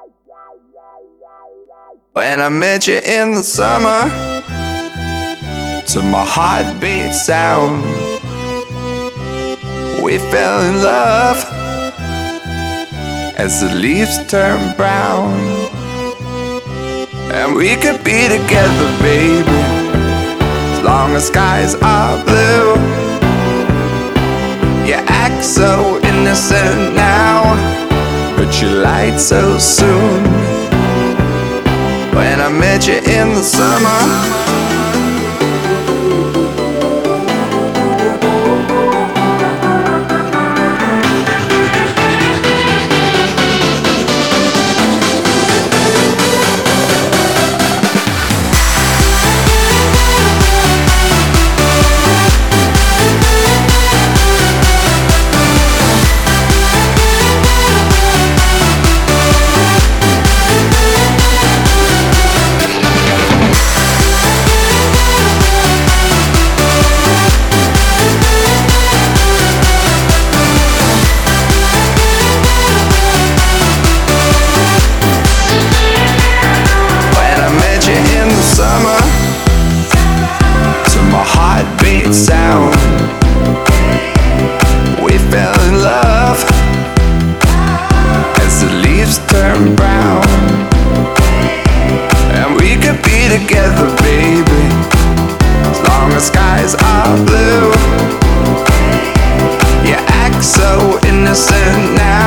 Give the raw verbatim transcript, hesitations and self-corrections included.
When I met you in the summer, to my heartbeat sound, we fell in love as the leaves turn brown. And we could be together, baby, as long as skies are blue. You act so innocent now, but you lied so soon. When I met you in the summer, sound, we fell in love as the leaves turn brown. And we could be together, baby, as long as skies are blue. You act so innocent now,